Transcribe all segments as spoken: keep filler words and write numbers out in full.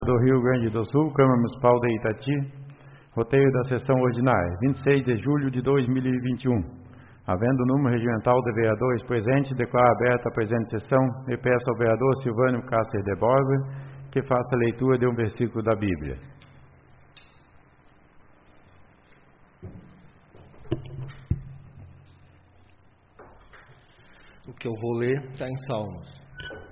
do Rio Grande do Sul, Câmara Municipal de Itati, roteio da sessão ordinária, vinte e seis de julho de dois mil e vinte e um. Havendo o número regimental de vereadores presentes, declaro aberta a presente sessão e peço ao vereador Silvânio Cáceres de Borba que faça a leitura de um versículo da Bíblia. O que eu vou ler está em Salmos.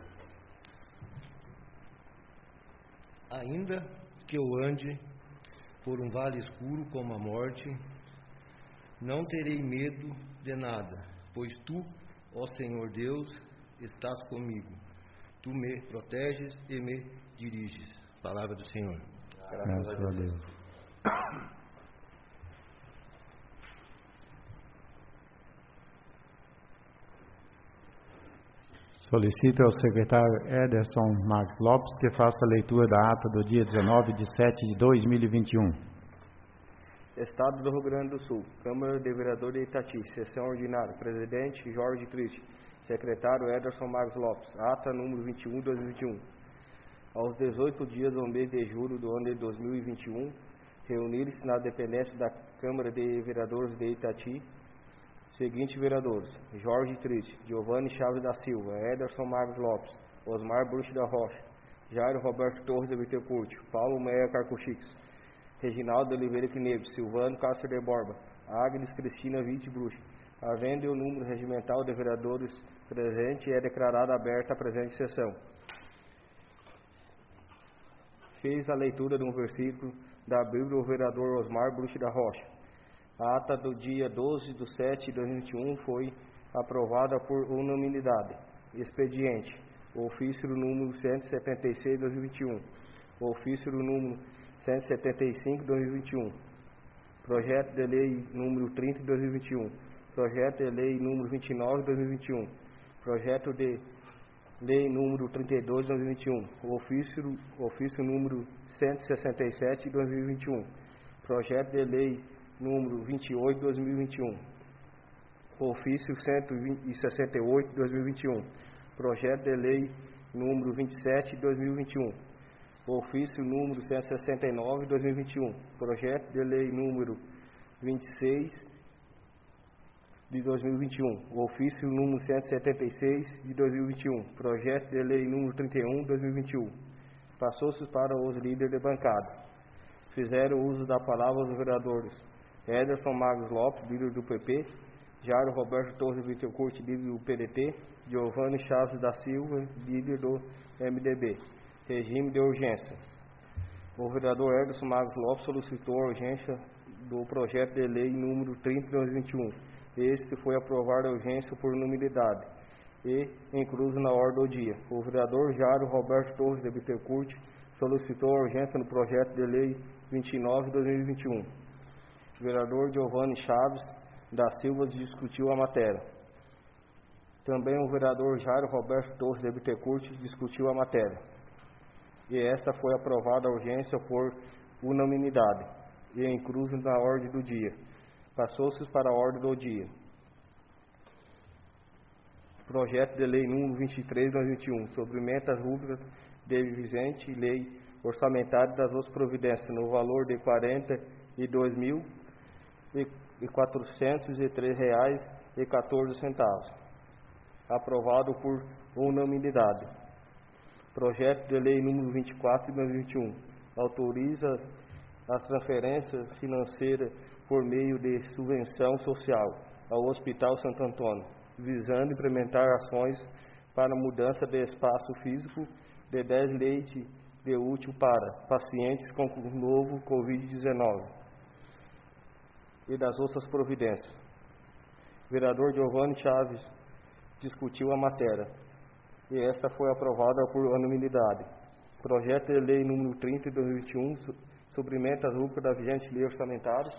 Ainda que eu ande por um vale escuro como a morte, não terei medo de nada, pois Tu, ó Senhor Deus, estás comigo. Tu me proteges e me diriges. Palavra do Senhor. Graças a Deus. Solicito ao secretário Ederson Marques Lopes que faça a leitura da ata do dia dezenove de setembro de dois mil e vinte e um. Estado do Rio Grande do Sul, Câmara de Vereadores de Itati, sessão ordinária, presidente Jorge Triste, secretário Ederson Marques Lopes, ata número vinte e um de dois mil e vinte e um. Aos dezoito dias do mês de julho do ano de dois mil e vinte e um, reuniram-se na dependência da Câmara de Vereadores de Itati seguintes vereadores: Jorge Triste, Giovanni Chaves da Silva, Ederson Marques Lopes, Osmar Bruxo da Rocha, Jairo Roberto Torres de Bittencourt, Paulo Meia Carcuchix, Reginaldo Oliveira Quineves, Silvano Cáceres de Borba, Agnes Cristina Vitti Bruxo. Havendo o número regimental de vereadores presente, é declarada aberta a presente sessão. Fez a leitura de um versículo da Bíblia o vereador Osmar Bruxo da Rocha. A ata do dia doze de setembro de dois mil e vinte e um foi aprovada por unanimidade. Expediente: ofício número cento e setenta e seis de dois mil e vinte e um, ofício número cento e setenta e cinco de dois mil e vinte e um, projeto de lei número trinta de dois mil e vinte e um, projeto de lei número vinte e nove de dois mil e vinte e um, projeto de lei número trinta e dois de dois mil e vinte e um, ofício, ofício número cento e sessenta e sete de dois mil e vinte e um, projeto de lei número vinte e oito de dois mil e vinte e um, ofício cento e sessenta e oito de dois mil e vinte e um, projeto de lei número vinte e sete de dois mil e vinte e um, ofício número cento e sessenta e nove de dois mil e vinte e um, projeto de lei número vinte e seis de dois mil e vinte e um, ofício número cento e setenta e seis de dois mil e vinte e um, projeto de lei número trinta e um de dois mil e vinte e um. Passou-se para os líderes de bancada. Fizeram uso da palavra os vereadores Ederson Marques Lopes, líder do P P, Jairo Roberto Torres Bittencourt, líder do P D T, Giovanni Chaves da Silva, líder do M D B. Regime de urgência. O vereador Ederson Marques Lopes solicitou a urgência do projeto de lei número trinta de dois mil e vinte e um. Este foi aprovado a urgência por unanimidade e incluso na ordem do dia. O vereador Jairo Roberto Torres de Bittencourt solicitou a urgência no projeto de lei vinte e nove de dois mil e vinte e um. O vereador Giovanni Chaves da Silva discutiu a matéria. Também o vereador Jairo Roberto Torres de Bittencourt discutiu a matéria. E esta foi aprovada a urgência por unanimidade e incluso na ordem do dia. Passou-se para a ordem do dia. Projeto de lei número vinte e três de dois mil e vinte e um, sobre metas rubricas de vigente lei orçamentária das outras providências, no valor de quarenta e dois mil e quatrocentos e três reais e quatorze centavos. Aprovado por unanimidade. Projeto de lei número vinte e quatro de dois mil e vinte e um, autoriza as transferências financeiras por meio de subvenção social ao Hospital Santo Antônio, visando implementar ações para mudança de espaço físico de dez leitos de útil para pacientes com o novo covid dezenove e das outras providências. Vereador Giovanni Chaves discutiu a matéria e esta foi aprovada por unanimidade. Projeto de lei número trinta de dois mil e vinte e um, sobre metas rubricas da vigente lei orçamentária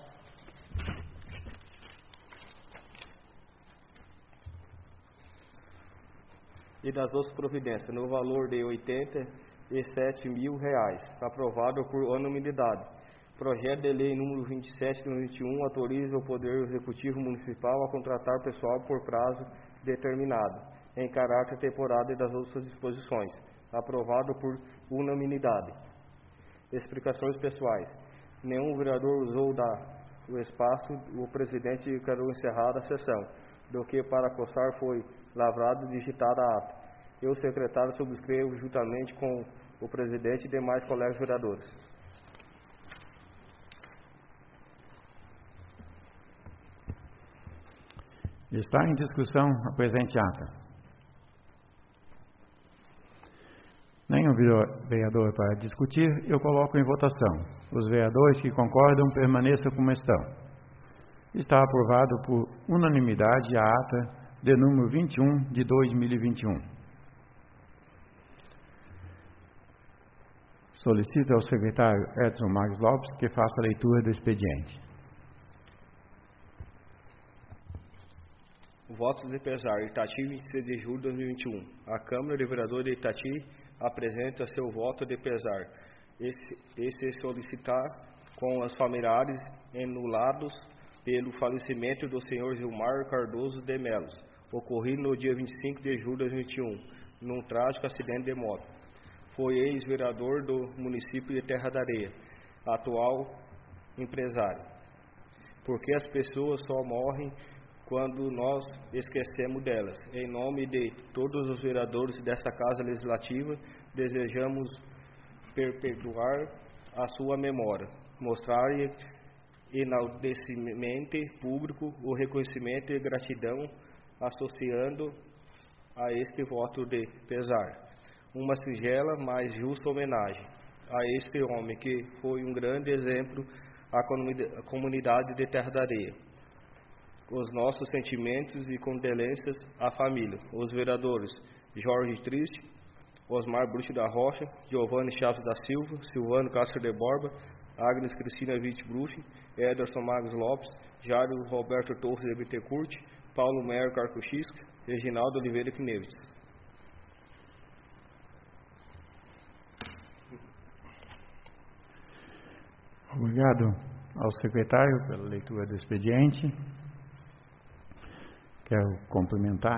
e das outras providências, no valor de oitenta e sete mil reais, aprovado por unanimidade. Projeto de lei número vinte e sete de dois mil e vinte e um autoriza o Poder Executivo Municipal a contratar pessoal por prazo determinado, em caráter temporário e das outras disposições, aprovado por unanimidade. explicações pessoais. Nenhum vereador usou da, o espaço, o presidente declarou encerrada a sessão, do que para constar foi lavrado e digitada a ata. Eu, secretário, subscrevo juntamente com o presidente e demais colegas vereadores. Está em discussão a presente ata. Nenhum vereador para discutir, eu coloco em votação. Os vereadores que concordam permaneçam como estão. Está aprovado por unanimidade a ata de número vinte e um de dois mil e vinte e um. Solicito ao secretário Edson Marques Lopes que faça a leitura do expediente. Votos de pesar. Itati, vinte e seis de julho de dois mil e vinte e um. A Câmara de Vereadores de Itati apresenta seu voto de pesar. Esse, esse solicitar com os familiares anulados pelo falecimento do senhor Gilmar Cardoso de Melos, ocorrido no dia vinte e cinco de julho de dois mil e vinte e um, num trágico acidente de moto. Foi ex-vereador do município de Terra da Areia, atual empresário. Porque as pessoas só morrem quando nós esquecemos delas. Em nome de todos os vereadores desta Casa Legislativa, desejamos perpetuar a sua memória, mostrar enaltecimento público o reconhecimento e gratidão, associando a este voto de pesar uma singela, mas justa homenagem a este homem que foi um grande exemplo à comunidade de Terra da Areia. Os nossos sentimentos e condolências à família, os vereadores Jorge Triste, Osmar Bruxo da Rocha, Giovanni Chaves da Silva, Silvano Castro de Borba, Agnes Cristina Witt Bruxo, Ederson Marques Lopes, Jário Roberto Torres de Bittencourt, Paulo Meyer Carcuchisca, Reginaldo Oliveira Kneves. Obrigado ao secretário pela leitura do expediente. Quero cumprimentar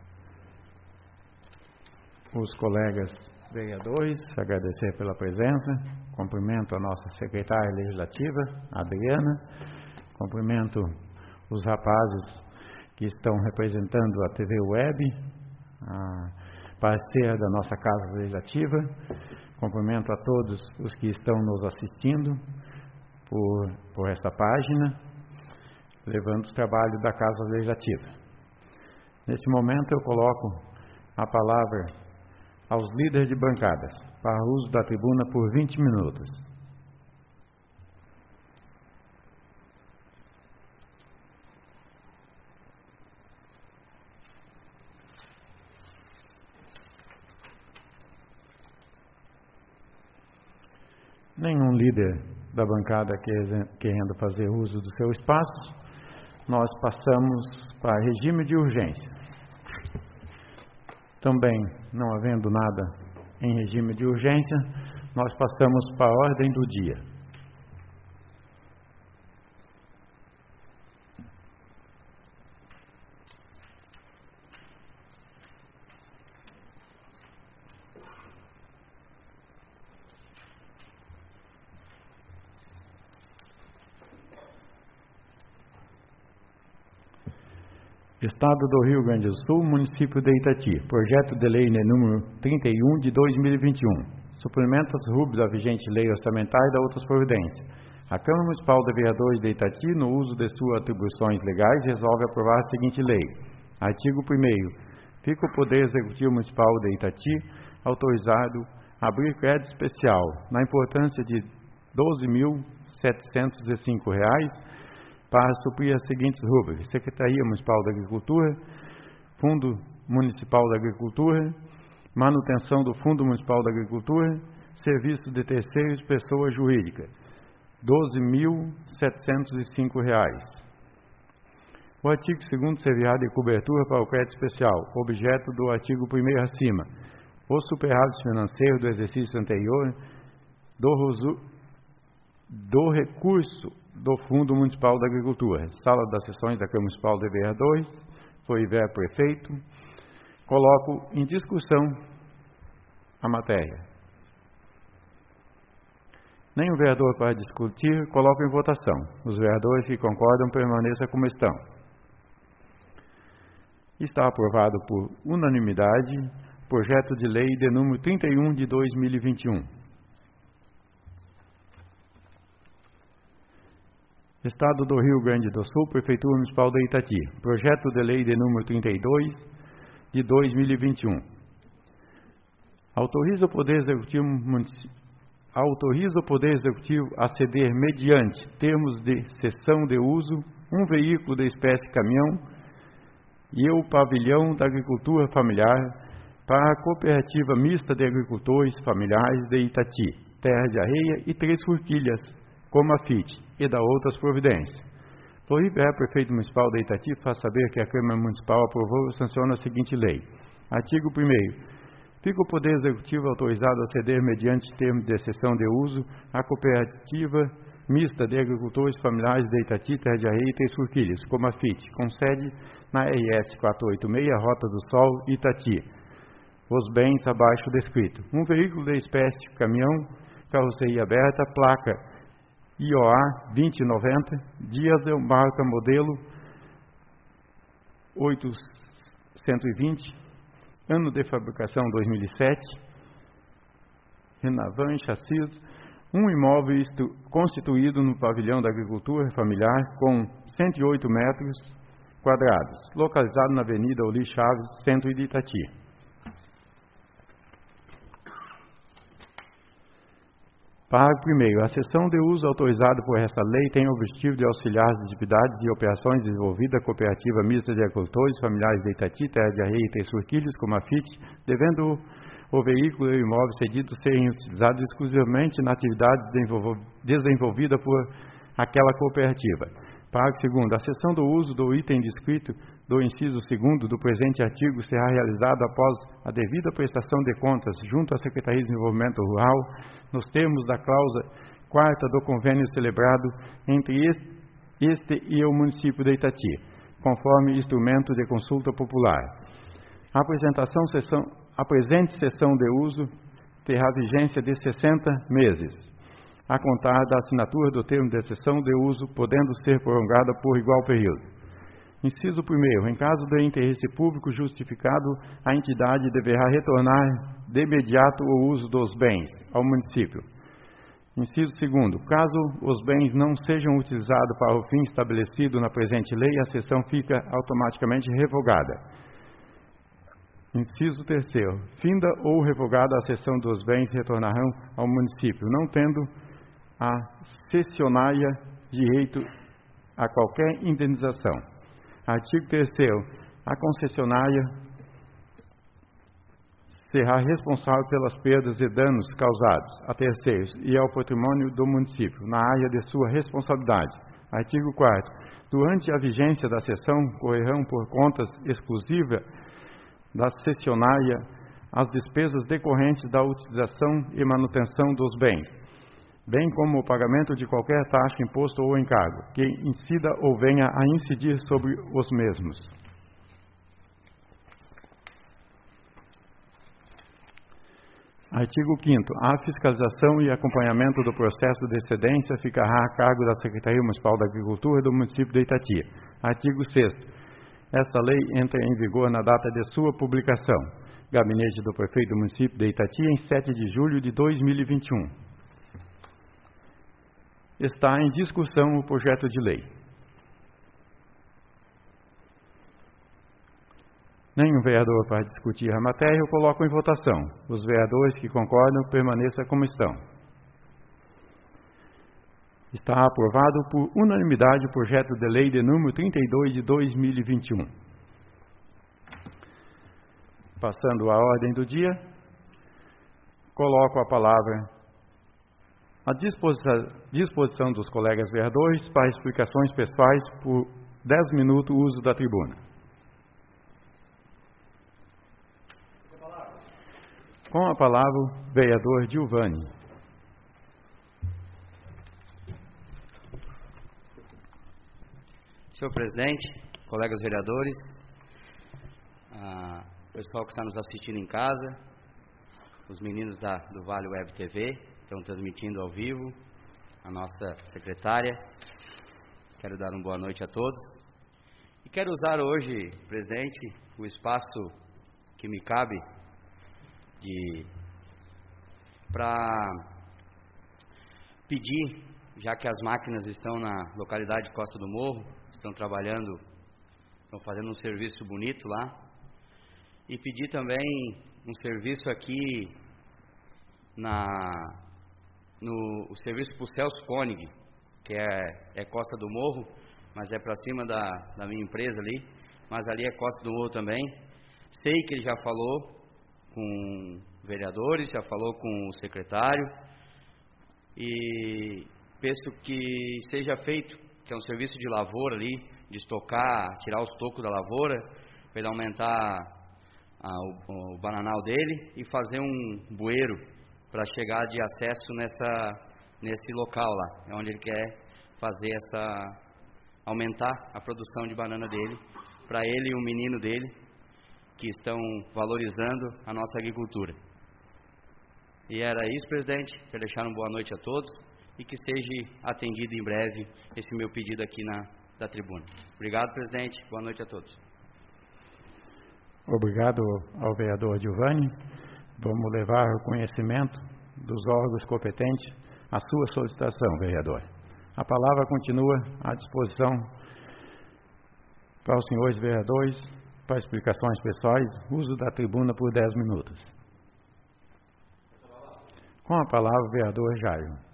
os colegas vereadores, agradecer pela presença, cumprimento a nossa secretária legislativa, Adriana, cumprimento os rapazes que estão representando a T V Web, a parceira da nossa Casa Legislativa, cumprimento a todos os que estão nos assistindo por, por essa página, levando os trabalhos da Casa Legislativa. Nesse momento eu coloco a palavra aos líderes de bancadas, para uso da tribuna por vinte minutos. Nenhum líder da bancada querendo fazer uso do seu espaço, nós passamos para regime de urgência. Também, não havendo nada em regime de urgência, nós passamos para a ordem do dia. Estado do Rio Grande do Sul, município de Itati, projeto de lei número trinta e um de dois mil e vinte e um, suplementa as rubricas da vigente lei orçamentária e da outras providências. A Câmara Municipal de Vereadores de Itati, no uso de suas atribuições legais, resolve aprovar a seguinte lei. Artigo primeiro. Fica o Poder Executivo Municipal de Itati autorizado a abrir crédito especial na importância de doze mil setecentos e cinco reais para suprir as seguintes rubricas: Secretaria Municipal da Agricultura, Fundo Municipal da Agricultura, manutenção do Fundo Municipal da Agricultura, serviço de terceiros, pessoa jurídica, doze mil setecentos e cinco reais. O artigo segundo servirá de cobertura para o crédito especial, objeto do artigo primeiro acima. Os superávites financeiros do exercício anterior do, do recurso do Fundo Municipal da Agricultura. Sala das sessões da Câmara Municipal de Vereadores, foi ver prefeito. Coloco em discussão a matéria. Nenhum vereador para discutir, coloco em votação. Os vereadores que concordam permaneçam como estão. Está aprovado por unanimidade o projeto de lei de número trinta e um de dois mil e vinte e um. Estado do Rio Grande do Sul, Prefeitura Municipal de Itati. Projeto de lei de número trinta e dois de dois mil e vinte e um. Autoriza o Poder Executivo Municipal Autoriza o Poder Executivo a ceder, mediante termos de cessão de uso, um veículo da espécie caminhão e o pavilhão da agricultura familiar para a Cooperativa Mista de Agricultores Familiares de Itati, Terra de Areia e Três Forquilhas, como a F I T, e da outras providências. Floriber, Prefeito Municipal de Itati, faz saber que a Câmara Municipal aprovou e sanciona a seguinte lei. Artigo primeiro. Fica o Poder Executivo autorizado a ceder, mediante termo de cessão de uso, a Cooperativa Mista de Agricultores Familiares de Itati, Terra de Areia e Três Forquilhas, como a F I T, com sede na R S quatrocentos e oitenta e seis, Rota do Sol, Itati. Os bens abaixo descritos. Um veículo da espécie caminhão, carroceria aberta, placa I O A vinte noventa, dias de marca modelo oitocentos e vinte, ano de fabricação dois mil e sete, Renavan, chassis, um imóvel constituído no pavilhão da agricultura familiar com cento e oito metros quadrados, localizado na Avenida Oli Chaves, centro de Itati. Parágrafo primeiro. A cessão de uso autorizada por esta lei tem o objetivo de auxiliar as atividades e operações desenvolvidas a Cooperativa Mista de Agricultores Familiares de Itati, Terra de Areia e Três Forquilhas, como a F I T, devendo o, o veículo e o imóvel cedido serem utilizados exclusivamente na atividade desenvolvida por aquela cooperativa. Parágrafo segundo. A cessão do uso do item descrito do inciso segundo do presente artigo será realizada após a devida prestação de contas junto à Secretaria de Desenvolvimento Rural, nos termos da cláusula quarta do convênio celebrado entre este, este e o município de Itati, conforme instrumento de consulta popular. A apresentação sessão, a presente cessão de uso terá vigência de sessenta meses, a contar da assinatura do termo de cessão de uso, podendo ser prolongada por igual período. Inciso primeiro. Em caso de interesse público justificado, a entidade deverá retornar de imediato o uso dos bens ao município. Inciso segundo. Caso os bens não sejam utilizados para o fim estabelecido na presente lei, a cessão fica automaticamente revogada. Inciso terceiro. Finda ou revogada a cessão dos bens, retornarão ao município, não tendo a cessionária direito a qualquer indenização. Artigo terceiro. A concessionária será responsável pelas perdas e danos causados a terceiros e ao patrimônio do município, na área de sua responsabilidade. Artigo quarto. Durante a vigência da cessão, correrão por contas exclusivas da cessionária as despesas decorrentes da utilização e manutenção dos bens, bem como o pagamento de qualquer taxa, imposto ou encargo, que incida ou venha a incidir sobre os mesmos. Artigo quinto. A fiscalização e acompanhamento do processo de excedência ficará a cargo da Secretaria Municipal da Agricultura do município de Itati. Artigo sexto. Esta lei entra em vigor na data de sua publicação. Gabinete do Prefeito do município de Itati, em sete de julho de dois mil e vinte e um. Está em discussão o projeto de lei. Nenhum vereador para discutir a matéria, eu coloco em votação. Os vereadores que concordam, permaneçam como estão. Está aprovado por unanimidade o projeto de lei de número trinta e dois de dois mil e vinte e um. Passando à ordem do dia, coloco a palavra à disposição, disposição dos colegas vereadores para explicações pessoais por dez minutos o uso da tribuna. Com a palavra, o vereador Gilvani. Senhor presidente, colegas vereadores, ah, pessoal que está nos assistindo em casa, os meninos da, do Vale Web T V, que estão transmitindo ao vivo, a nossa secretária. Quero dar uma boa noite a todos. E quero usar hoje, presidente, o espaço que me cabe de para pedir, já que as máquinas estão na localidade Costa do Morro, estão trabalhando, estão fazendo um serviço bonito lá, e pedir também um serviço aqui na no o serviço para o Celso Koenig, que é, é Costa do Morro, mas é para cima da, da minha empresa ali, mas ali é Costa do Morro também. Sei que ele já falou com vereadores, já falou com o secretário, e penso que seja feito, que é um serviço de lavoura ali, de estocar, tirar os tocos da lavoura, para ele aumentar a, o, o bananal dele e fazer um bueiro para chegar de acesso nessa, nesse local lá, onde ele quer fazer essa, aumentar a produção de banana dele, para ele e o menino dele, que estão valorizando a nossa agricultura. E era isso, presidente. Quero deixar uma boa noite a todos e que seja atendido em breve esse meu pedido aqui na da tribuna. Obrigado, presidente. Boa noite a todos. Obrigado ao vereador Giovanni. Vamos levar ao conhecimento dos órgãos competentes a sua solicitação, vereador. A palavra continua à disposição para os senhores vereadores para explicações pessoais, uso da tribuna por dez minutos. Com a palavra, o vereador Jairo.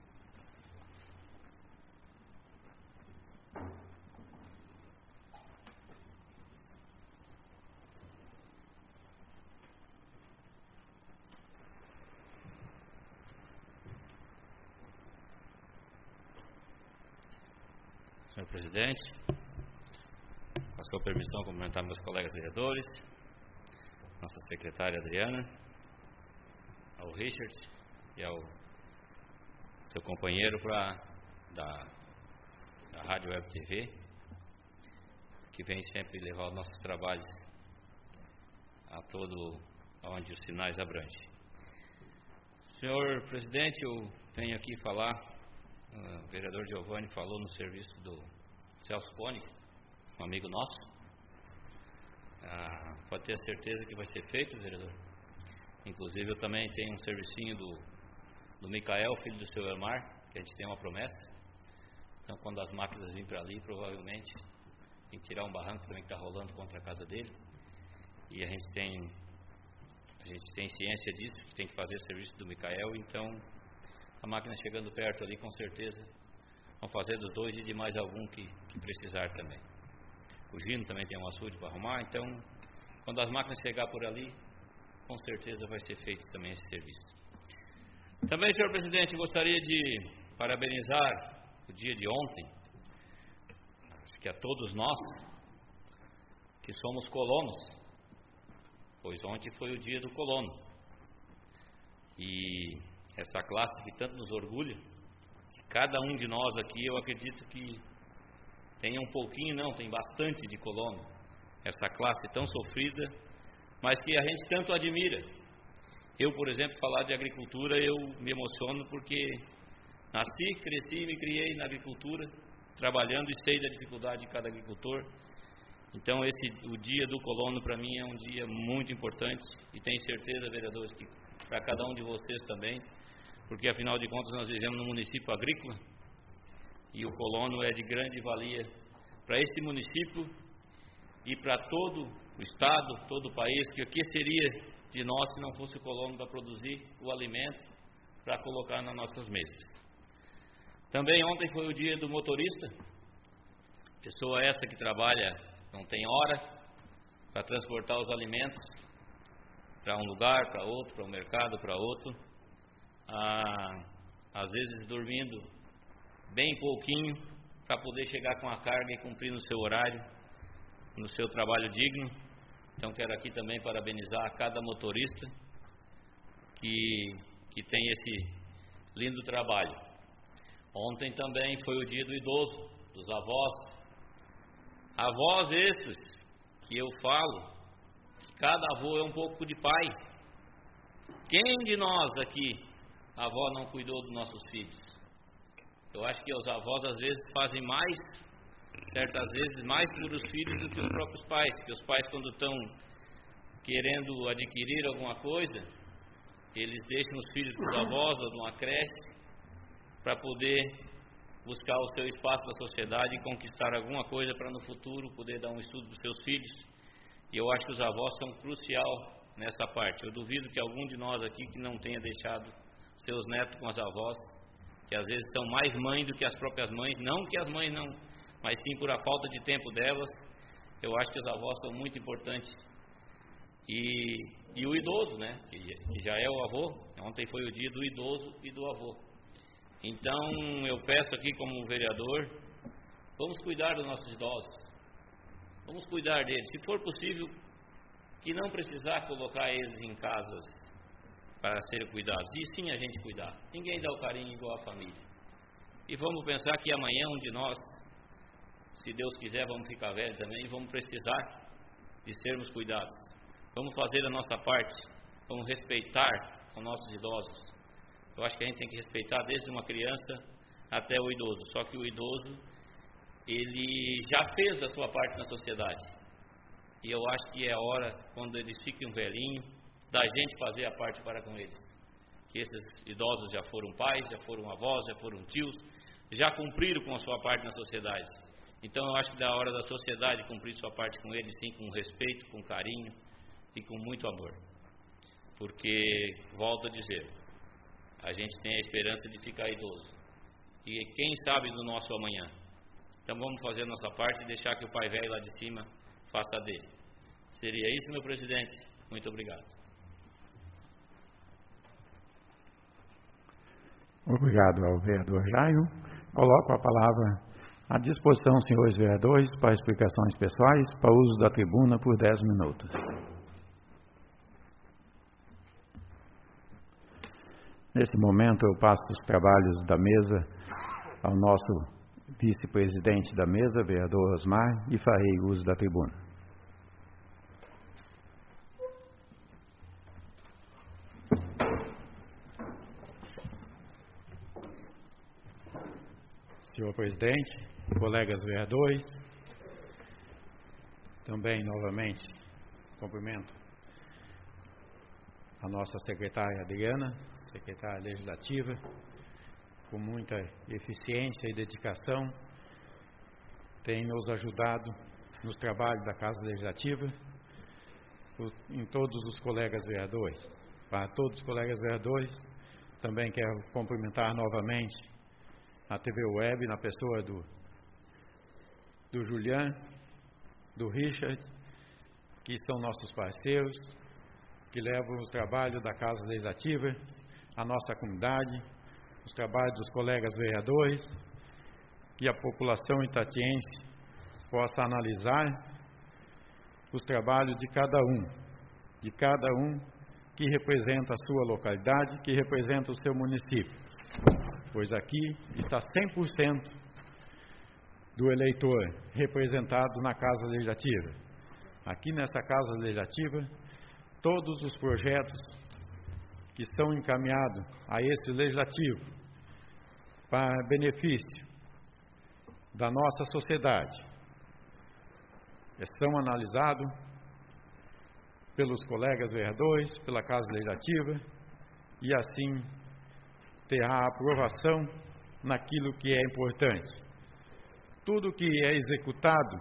Senhor presidente, com a sua permissão, cumprimentar meus colegas vereadores, nossa secretária Adriana, ao Richard e ao seu companheiro pra, da, da Rádio Web T V, que vem sempre levar os nossos trabalhos a todo onde os sinais abrangem. Senhor presidente, eu venho aqui falar, o vereador Giovanni falou no serviço do Celso Koenig, um amigo nosso. Ah, pode ter a certeza que vai ser feito, vereador. Inclusive eu também tenho um servicinho do, do Micael, filho do seu Elmar, que a gente tem uma promessa. Então quando as máquinas virem para ali, provavelmente tem que tirar um barranco também que está rolando contra a casa dele. E a gente tem a gente tem ciência disso, que tem que fazer o serviço do Micael. Então a máquina chegando perto ali, com certeza vão fazer dos dois e de mais algum que, que precisar também. O Gino também tem um açude para arrumar. Então quando as máquinas chegar por ali, com certeza vai ser feito também esse serviço. Também, senhor presidente, gostaria de parabenizar o dia de ontem, que a todos nós que somos colonos, pois ontem foi o dia do colono, e essa classe que tanto nos orgulha, que cada um de nós aqui, eu acredito que tem um pouquinho, não, tem bastante de colono, essa classe tão sofrida, mas que a gente tanto admira. Eu, por exemplo, falar de agricultura, eu me emociono porque nasci, cresci e me criei na agricultura, trabalhando, e sei da dificuldade de cada agricultor. Então esse, o dia do colono para mim é um dia muito importante, e tenho certeza, vereadores, que para cada um de vocês também, porque afinal de contas nós vivemos num município agrícola, e o colono é de grande valia para este município e para todo o estado, todo o país, que o que seria de nós se não fosse o colono para produzir o alimento para colocar nas nossas mesas. Também ontem foi o dia do motorista, pessoa essa que trabalha, não tem hora para transportar os alimentos para um lugar, para outro, para um mercado, para outro, ah, às vezes dormindo bem pouquinho para poder chegar com a carga e cumprir no seu horário, no seu trabalho digno. Então quero aqui também parabenizar a cada motorista que, que tem esse lindo trabalho. Ontem também foi o dia do idoso, dos avós. Avós esses que eu falo, que cada avô é um pouco de pai. Quem de nós aqui, a avó não cuidou dos nossos filhos? Eu acho que os avós às vezes fazem mais, certas vezes, mais por os filhos do que os próprios pais. Que os pais, quando estão querendo adquirir alguma coisa, eles deixam os filhos com os avós ou numa creche para poder buscar o seu espaço na sociedade e conquistar alguma coisa para no futuro poder dar um estudo para os seus filhos. E eu acho que os avós são crucial nessa parte. Eu duvido que algum de nós aqui que não tenha deixado seus netos com as avós, que às vezes são mais mães do que as próprias mães, não que as mães não, mas sim por a falta de tempo delas. Eu acho que os avós são muito importantes. E, e o idoso, né, que, que já é o avô. Ontem foi o dia do idoso e do avô. Então eu peço aqui como vereador, vamos cuidar dos nossos idosos, vamos cuidar deles, se for possível, que não precisar colocar eles em casas para serem cuidados, e sim a gente cuidar. Ninguém dá o carinho igual a família. E vamos pensar que amanhã um de nós, se Deus quiser, vamos ficar velhos também e vamos precisar de sermos cuidados. Vamos fazer a nossa parte, vamos respeitar os nossos idosos. Eu acho que a gente tem que respeitar desde uma criança até o idoso. Só que o idoso, ele já fez a sua parte na sociedade. E eu acho que é a hora, quando eles fiquem velhinhos, da gente fazer a parte para com eles. Que esses idosos já foram pais, já foram avós, já foram tios, já cumpriram com a sua parte na sociedade. Então eu acho que da hora da sociedade cumprir sua parte com eles, sim, com respeito, com carinho e com muito amor. Porque, volto a dizer, a gente tem a esperança de ficar idoso. E quem sabe do nosso amanhã. Então vamos fazer a nossa parte e deixar que o Pai Velho lá de cima faça dele. Seria isso, meu presidente. Muito obrigado. Obrigado ao vereador Jairo. Coloco a palavra à disposição, senhores vereadores, para explicações pessoais, para uso da tribuna por dez minutos. Nesse momento, eu passo os trabalhos da mesa ao nosso vice-presidente da mesa, vereador Osmar, e farei uso da tribuna. Senhor presidente, colegas vereadores, também, novamente, cumprimento a nossa secretária Adriana, secretária legislativa, com muita eficiência e dedicação, tem nos ajudado nos trabalhos da Casa Legislativa, em todos os colegas vereadores. Para todos os colegas vereadores, também quero cumprimentar novamente a T V Web, na pessoa do, do Julian, do Richard, que são nossos parceiros, que levam o trabalho da Casa Legislativa à nossa comunidade, os trabalhos dos colegas vereadores, que a população itatiense possa analisar os trabalhos de cada um, de cada um que representa a sua localidade, que representa o seu município, pois aqui está cem por cento do eleitor representado na Casa Legislativa. Aqui nessa Casa Legislativa, todos os projetos que são encaminhados a esse legislativo para benefício da nossa sociedade são analisados pelos colegas vereadores, pela Casa Legislativa, e assim terá aprovação naquilo que é importante. Tudo que é executado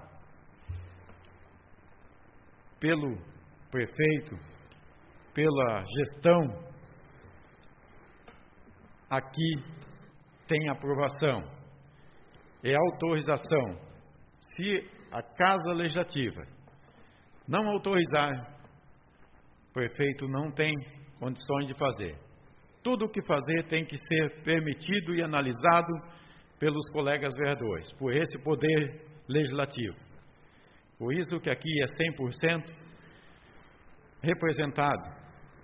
pelo prefeito, pela gestão, aqui tem aprovação, é autorização. Se a Casa Legislativa não autorizar, o prefeito não tem condições de fazer. Tudo o que fazer tem que ser permitido e analisado pelos colegas vereadores, por esse poder legislativo. Por isso que aqui é cem por cento representado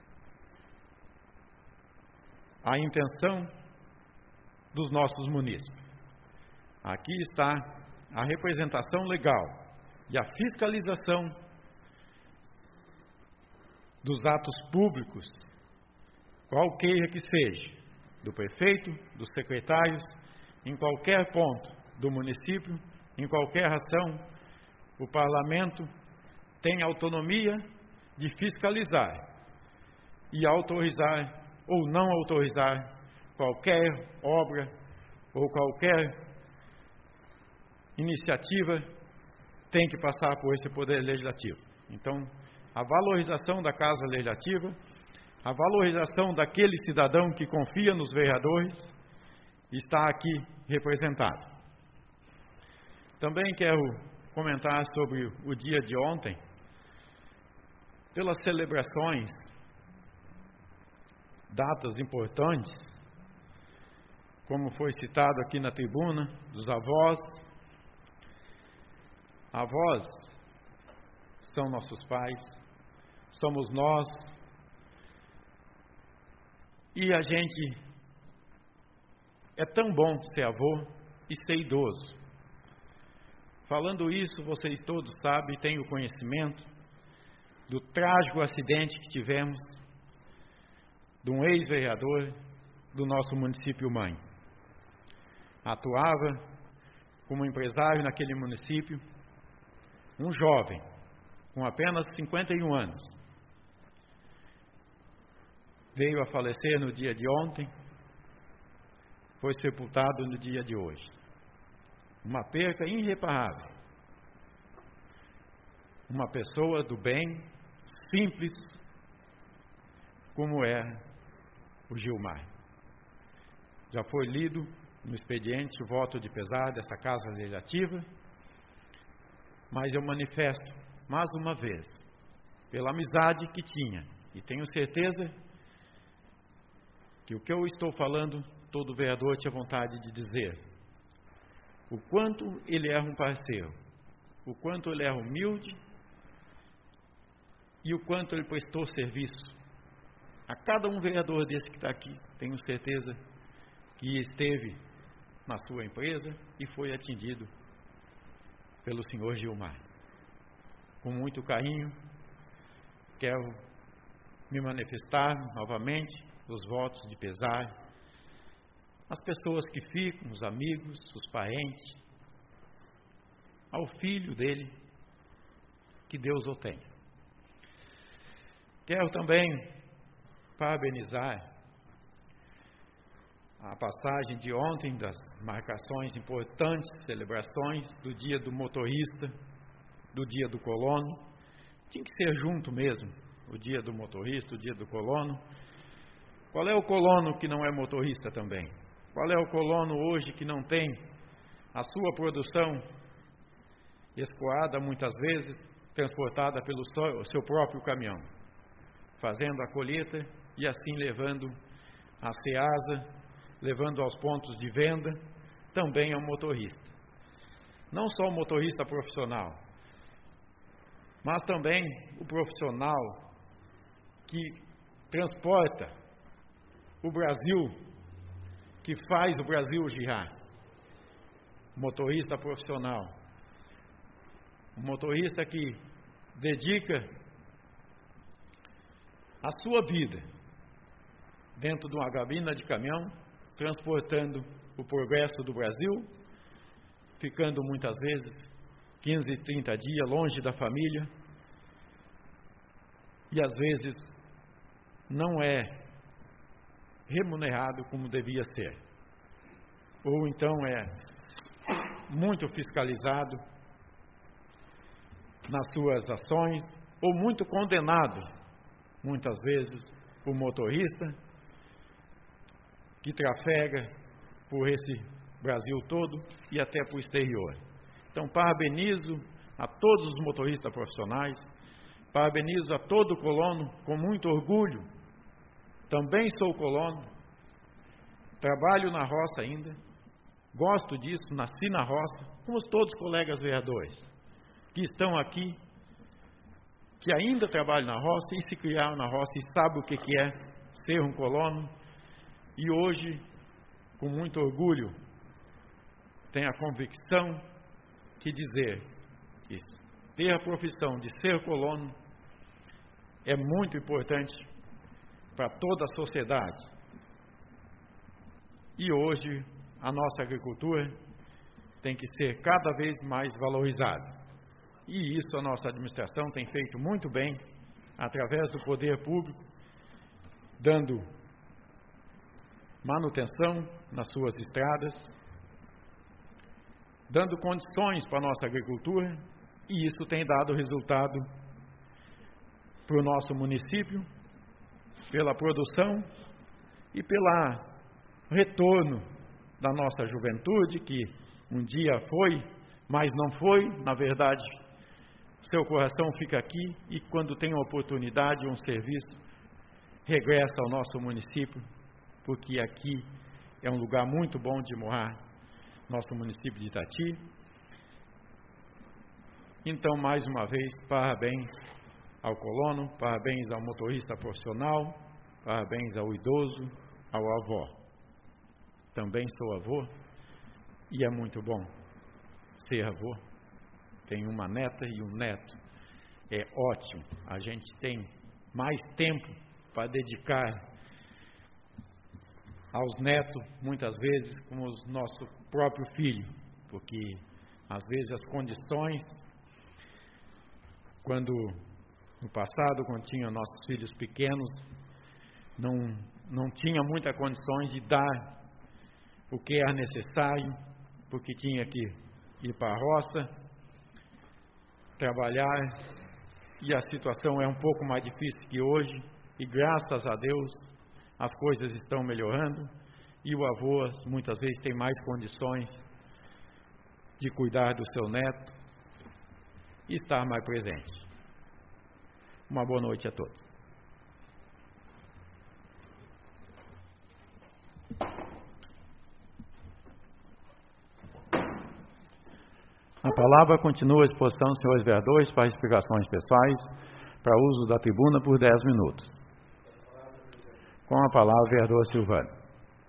a intenção dos nossos munícipes. Aqui está a representação legal e a fiscalização dos atos públicos, qualquer que seja, do prefeito, dos secretários em qualquer ponto do município, em qualquer ação, o parlamento tem autonomia de fiscalizar e autorizar ou não autorizar qualquer obra ou qualquer iniciativa, tem que passar por esse poder legislativo. Então, a valorização da Casa Legislativa, a valorização daquele cidadão que confia nos vereadores, está aqui representado. Também quero comentar sobre o dia de ontem, pelas celebrações, datas importantes, como foi citado aqui na tribuna, dos avós. Avós são nossos pais, somos nós, e a gente é tão bom ser avô e ser idoso. Falando isso, vocês todos sabem, têm o conhecimento do trágico acidente que tivemos de um ex-vereador do nosso município-mãe. Atuava como empresário naquele município, um jovem, com apenas cinquenta e um anos. Veio a falecer no dia de ontem, foi sepultado no dia de hoje. Uma perca irreparável. Uma pessoa do bem, simples, como é o Gilmar. Já foi lido no expediente o voto de pesar dessa Casa Legislativa, mas eu manifesto mais uma vez, pela amizade que tinha, e tenho certeza que o que eu estou falando, todo vereador tinha vontade de dizer, o quanto ele era um parceiro, o quanto ele era humilde e o quanto ele prestou serviço a cada um vereador desse que está aqui. Tenho certeza que esteve na sua empresa e foi atendido pelo senhor Gilmar. Com muito carinho, quero me manifestar novamente os votos de pesar às pessoas que ficam, os amigos, os parentes, ao filho dele, que Deus o tenha. Quero também parabenizar a passagem de ontem das marcações importantes, celebrações do dia do motorista, do dia do colono. Tinha que ser junto mesmo, o dia do motorista, o dia do colono. Qual é o colono que não é motorista também? Qual é o colono hoje que não tem a sua produção escoada, muitas vezes, transportada pelo seu próprio caminhão, fazendo a colheita e assim levando a ceasa, levando aos pontos de venda, também é um motorista. Não só o motorista profissional, mas também o profissional que transporta o Brasil, que faz o Brasil girar. Motorista profissional. Um motorista que dedica a sua vida dentro de uma cabina de caminhão, transportando o progresso do Brasil, ficando muitas vezes quinze, trinta dias longe da família, e às vezes não é remunerado como devia ser, ou então é muito fiscalizado nas suas ações, ou muito condenado, muitas vezes, o motorista que trafega por esse Brasil todo e até para o exterior. Então, parabenizo a todos os motoristas profissionais, parabenizo a todo colono com muito orgulho. Também sou colono, trabalho na roça ainda, gosto disso, nasci na roça, como todos os colegas vereadores que estão aqui, que ainda trabalham na roça e se criaram na roça e sabem o que é ser um colono, e hoje, com muito orgulho, tem a convicção que dizer que ter a profissão de ser colono é muito importante para toda a sociedade. E hoje, a nossa agricultura tem que ser cada vez mais valorizada. E isso a nossa administração tem feito muito bem, através do poder público, dando manutenção nas suas estradas, dando condições para a nossa agricultura, e isso tem dado resultado para o nosso município, pela produção e pelo retorno da nossa juventude, que um dia foi, mas não foi, na verdade, seu coração fica aqui e quando tem uma oportunidade, um serviço, regressa ao nosso município, porque aqui é um lugar muito bom de morar, nosso município de Itati. Então, mais uma vez, parabéns ao colono, parabéns ao motorista profissional, parabéns ao idoso, ao avô. Também sou avô e é muito bom ser avô. Tenho uma neta e um neto. É ótimo. A gente tem mais tempo para dedicar aos netos, muitas vezes, como o nosso próprio filho, porque às vezes as condições, quando no passado, quando tinha nossos filhos pequenos, não, não tinha muitas condições de dar o que era necessário, porque tinha que ir para a roça, trabalhar, e a situação é um pouco mais difícil que hoje, e graças a Deus as coisas estão melhorando, e o avô muitas vezes tem mais condições de cuidar do seu neto e estar mais presente. Uma boa noite a todos. A palavra continua à exposição dos senhores vereadores para explicações pessoais, para uso da tribuna por dez minutos. Com a palavra, o vereador Silvano.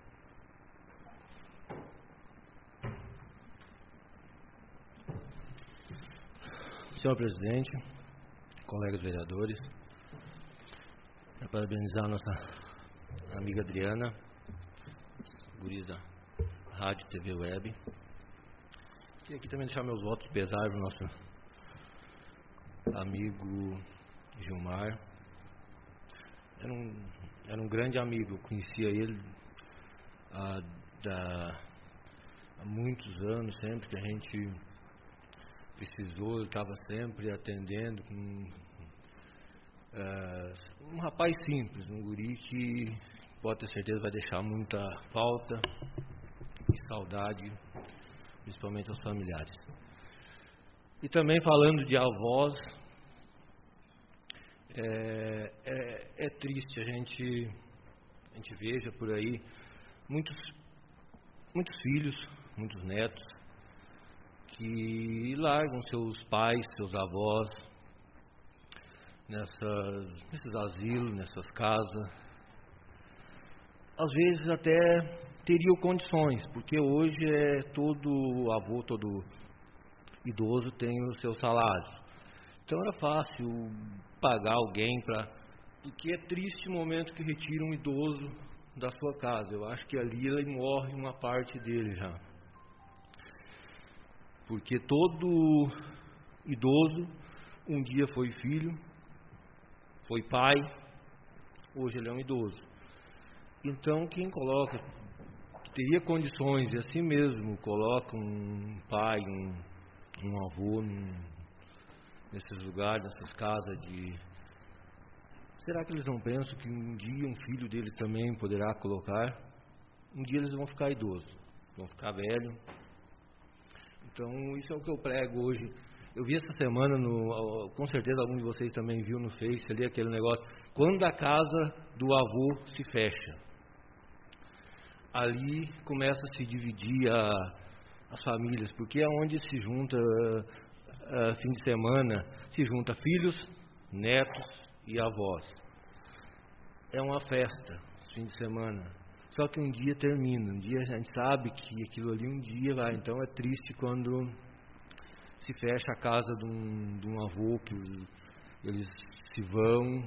Senhor presidente, colegas vereadores, quero parabenizar a nossa amiga Adriana, guria da Rádio T V Web. E aqui também deixar meus votos de pesar para o nosso amigo Gilmar. Era um, era um grande amigo, eu conhecia ele há, da, há muitos anos, sempre que a gente precisou, ele estava sempre atendendo com uh, um rapaz simples, um guri que pode ter certeza vai deixar muita falta e saudade, principalmente aos familiares. E também falando de avós, é, é, é triste a gente, a gente veja por aí muitos, muitos filhos, muitos netos, que largam seus pais, seus avós, nessas, nesses asilos, nessas casas. Às vezes até teriam condições, porque hoje é todo avô, todo idoso tem o seu salário. Então era fácil pagar alguém para... Porque é triste o momento que retira um idoso da sua casa. Eu acho que ali ele morre uma parte dele já. Porque todo idoso um dia foi filho, foi pai, hoje ele é um idoso. Então quem coloca, que teria condições, e assim mesmo coloca um pai, um, um avô num, nesses lugares, nessas casas de... Será que eles não pensam que um dia um filho dele também poderá colocar? Um dia eles vão ficar idosos, vão ficar velhos. Então, isso é o que eu prego hoje. Eu vi essa semana, no, com certeza algum de vocês também viu no Face ali aquele negócio, quando a casa do avô se fecha. Ali começa a se dividir a, as famílias, porque é onde se junta, a, fim de semana, se junta filhos, netos e avós. É uma festa, fim de semana. Só que um dia termina, um dia a gente sabe que aquilo ali um dia vai. Então é triste quando se fecha a casa de um, de um avô, que eles se vão,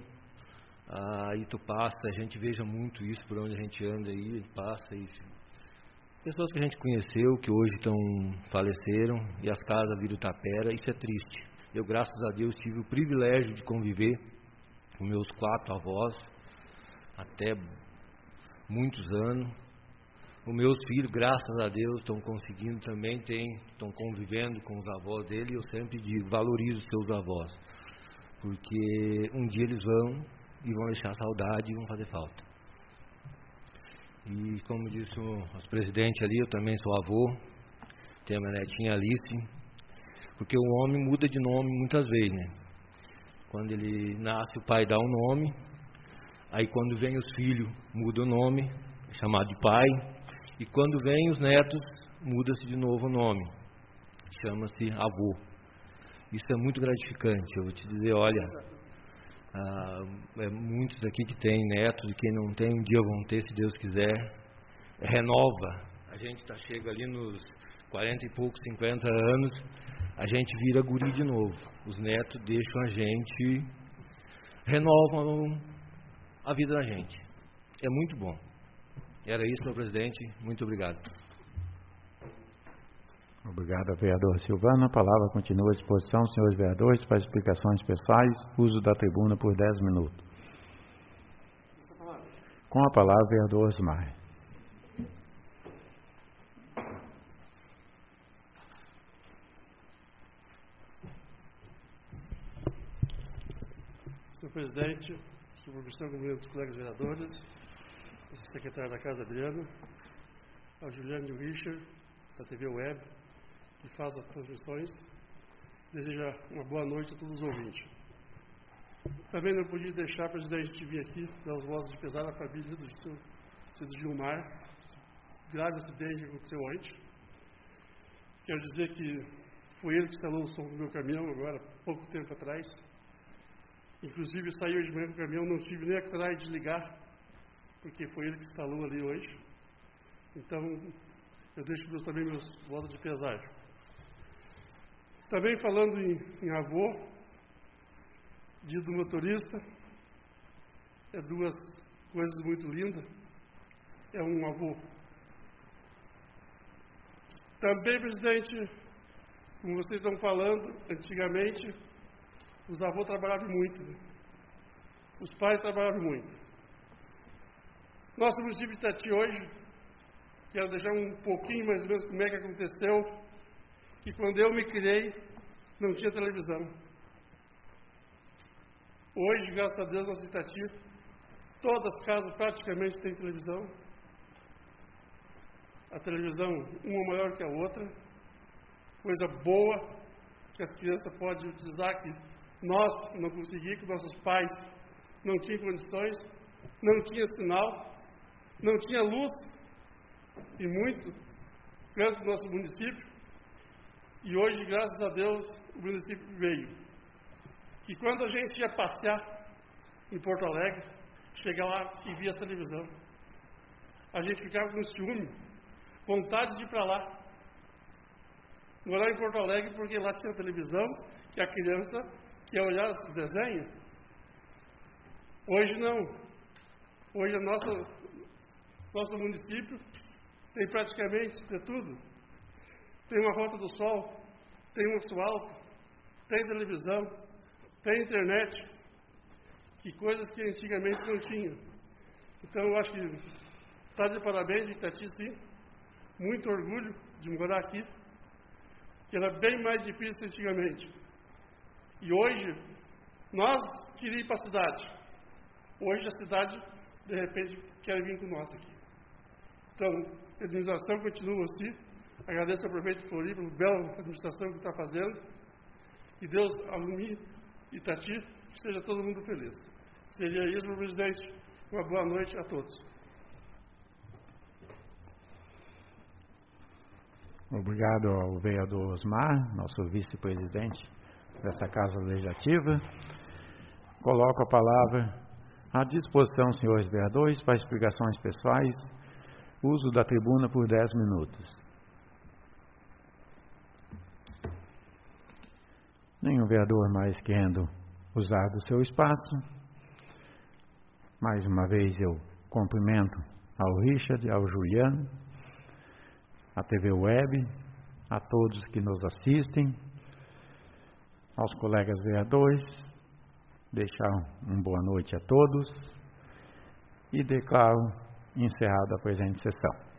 aí tu passa, a gente veja muito isso por onde a gente anda aí, ele passa e Pessoas que a gente conheceu, que hoje estão, faleceram, e as casas viram tapera, isso é triste. Eu, graças a Deus, tive o privilégio de conviver com meus quatro avós, até muitos anos. Os meus filhos, graças a Deus, estão conseguindo também, tem, estão convivendo com os avós dele, e eu sempre digo, valorize os seus avós, porque um dia eles vão e vão deixar saudade e vão fazer falta. E como disse o nosso presidente ali, eu também sou avô, tenho a minha netinha Alice, porque o homem muda de nome muitas vezes, né? Quando ele nasce, o pai dá um nome, aí quando vem os filhos, muda o nome, é chamado de pai, e quando vem os netos, muda-se de novo o nome, chama-se avô. Isso é muito gratificante, eu vou te dizer, olha, ah, é muitos aqui que têm netos, e quem não tem, um dia vão ter, se Deus quiser, renova. A gente tá, chega ali nos quarenta e poucos, cinquenta anos, a gente vira guri de novo. Os netos deixam a gente, renovam a vida da gente. É muito bom. Era isso, meu presidente. Muito obrigado. Obrigado, vereador Silvano. A palavra continua à disposição, senhores vereadores, para explicações pessoais, uso da tribuna por dez minutos. Com a palavra, vereador Osmar. Senhor presidente, senhor professor, dos colegas vereadores, senhor secretário da Casa, Adriano, ao Juliano e o Richard, da T V Web, que faz as transmissões, desejo uma boa noite a todos os ouvintes. Também não podia deixar, presidente, de vir aqui dar as vozes de pesar à família do senhor, do Gilmar, grave acidente que aconteceu ontem. Quero dizer que foi ele que instalou o som do meu caminhão agora, pouco tempo atrás. Inclusive, saiu de manhã com o caminhão, não tive nem a coragem de ligar, porque foi ele que instalou ali hoje. Então, eu deixo meus, também meus votos de pesar. Também falando em, em avô, dia do motorista, é duas coisas muito lindas. É um avô. Também, presidente, como vocês estão falando, antigamente, os avós trabalhavam muito, né? Os pais trabalhavam muito. Nosso município de Itati hoje, quero deixar um pouquinho mais ou menos como é que aconteceu, que quando eu me criei, não tinha televisão. Hoje, graças a Deus, nosso Itati, todas as casas praticamente têm televisão. A televisão, uma maior que a outra, coisa boa que as crianças podem utilizar, que nós não conseguimos, que nossos pais não tinham condições, não tinha sinal, não tinha luz, e muito, perto do nosso município. E hoje, graças a Deus, o município veio. E quando a gente ia passear em Porto Alegre, chega lá e via a televisão, a gente ficava com ciúme, vontade de ir para lá, morar em Porto Alegre, porque lá tinha televisão, que a criança quer olhar esse desenho. Hoje não. Hoje a nossa, nosso município tem praticamente de tudo. Tem uma Rota do Sol, tem um asfalto, tem televisão, tem internet, que coisas que antigamente não tinha. Então eu acho que está de parabéns, Itati, sim. Muito orgulho de morar aqui, que era bem mais difícil antigamente. E hoje, nós queríamos ir para a cidade. Hoje a cidade, de repente, quer vir com nós aqui. Então, a administração continua assim. Agradeço ao prefeito Floripa pela bela administração que está fazendo. Que Deus alumine Itati, que seja todo mundo feliz. Seria isso, meu presidente. Uma boa noite a todos. Obrigado ao vereador Osmar, nosso vice-presidente dessa Casa Legislativa. Coloco a palavra à disposição, senhores vereadores, para explicações pessoais, uso da tribuna por dez minutos. Nenhum vereador mais querendo usar do seu espaço. Mais uma vez eu cumprimento ao Richard, ao Juliano, a T V Web, a todos que nos assistem, aos colegas vereadores, deixar uma boa noite a todos e declaro encerrada a presente sessão.